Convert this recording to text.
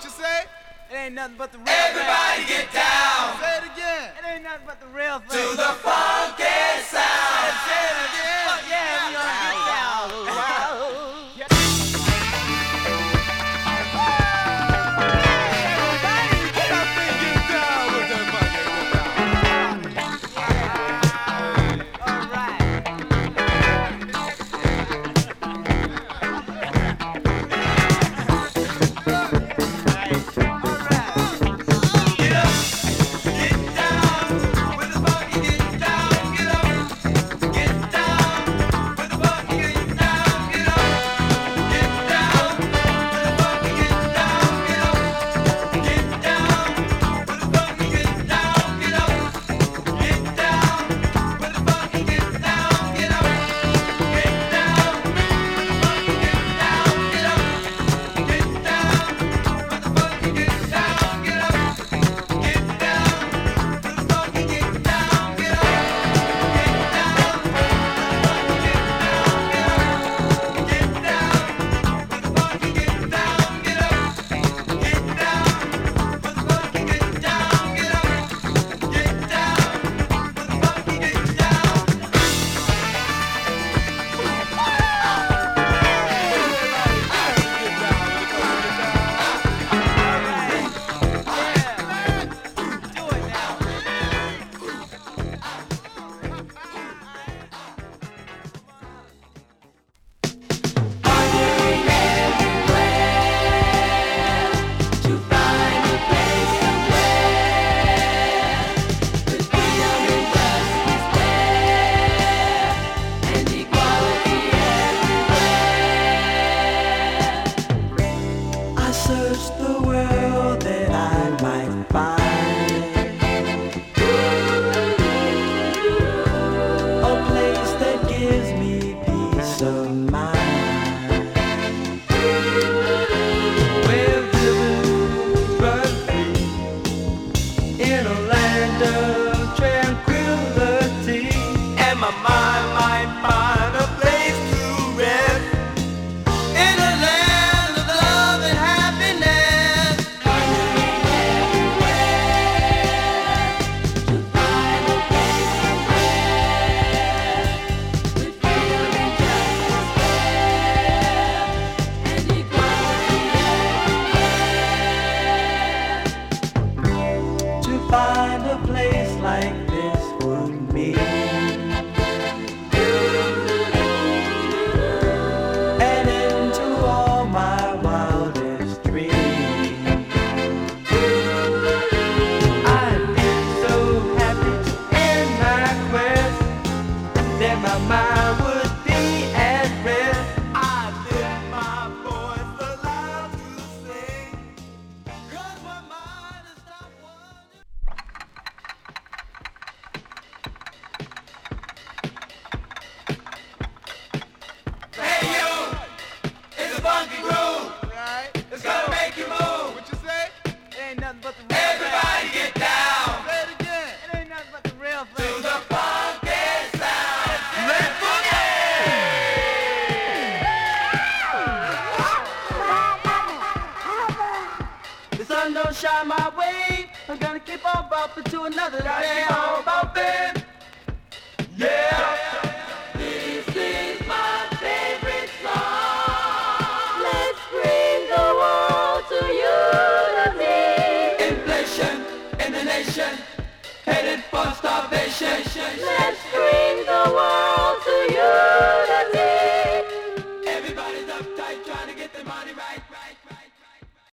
What you say? It ain't nothing but the real Everybody thing. get down. Say it again. It ain't nothing but the real thing. To the funky sound. Say it again. Oh, yeah, we gonna get down. Shine my way. I'm gonna keep on bumping to another day. On bumping. Yeah. This is my favorite song. Let's bring the world to unity. Inflation in the nation, headed for starvation.